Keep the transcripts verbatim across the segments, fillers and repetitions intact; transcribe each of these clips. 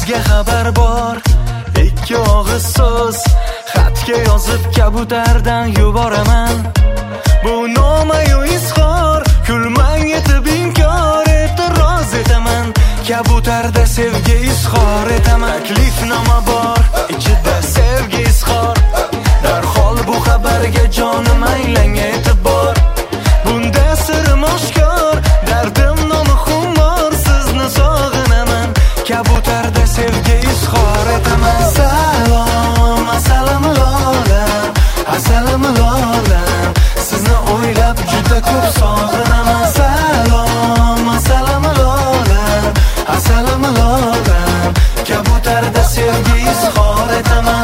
sizga xabar bor. Ikki og'iz so'z xatga yozib kabutardan yuboraman. Bu nomayu izhor, kulmang etib inkor e'tiroz etaman. Kabutarda sevgi izhor etaman. Taklifnoma bor, ichida sevgi izhor. Darhol bu xabarga jonim aylang e'tibor. Bunda sirim oshkor, dardim nomi xumor. Sizni sog'inaman, kabutarda sevgi izhor etaman. Salom, assalom lolam, assalom lolam. Sizni o'ylab juda ko'p sog'inaman. Salom, assalom lolam, assalom lolam. Kabutarda sevgi izhor etaman.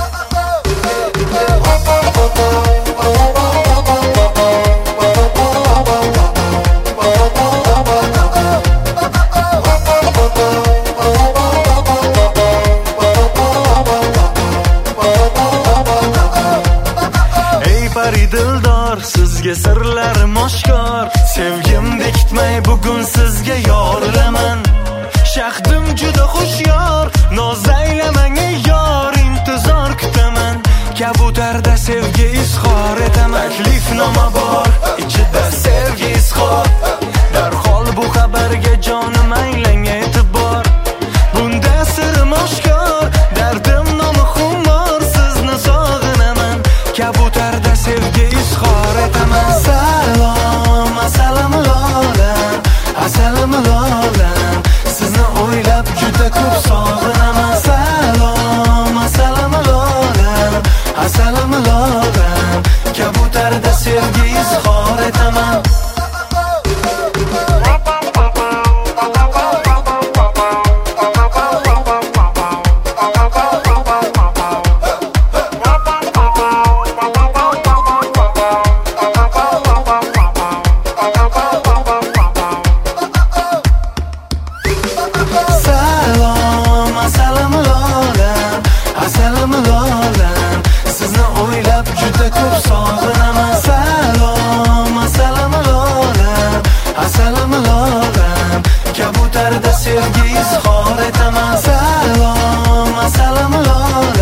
Dildor, sizga sirlarim oshkor. Sevgim bekitmay bugun sizga yorilaman. Shahdim juda xushyor, noz aylamang ey yor, intizor kutaman. Kabutarda sevgi izhor etaman. Taklifnoma bor, ichida sevgi izhor. Darhol bu xabarga jonim aylang e'tibor. Bunda sirim oshkor, dardim nomi xumor. Sizni sog'inaman, kabutarda sevgi izhor etaman. Salom, assalom lolam, assalom lolam. Sizni o'ylab juda ko'p sog'inaman. Salom, assalom lolam, assalom lolam. Kabutarda sevgi izhor etaman. Kabutarda sevgi izhor etaman. Salom, assalom lolam.